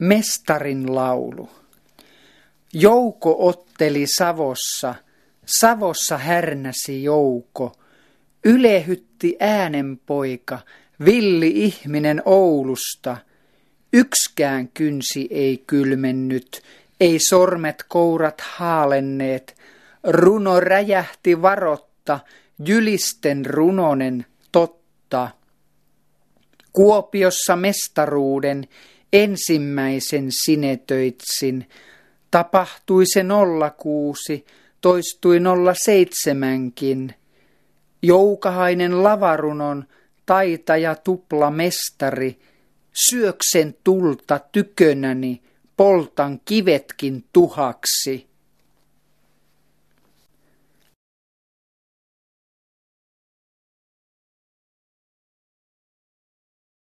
Mestarin laulu. Jouko otteli Savossa, Savossa härnäsi Jouko. Ylehytti äänenpoika, villi ihminen Oulusta. Ykskään kynsi ei kylmennyt, ei sormet kourat haalenneet. Runo räjähti varotta, jylisten runonen totta. Kuopiossa mestaruuden ensimmäisen sinetöitsin. Tapahtui se 06, toistui 07kin. Joukahainen lavarunon taitaja tupla mestari. Syöksen tulta tykönäni, poltan kivetkin tuhaksi.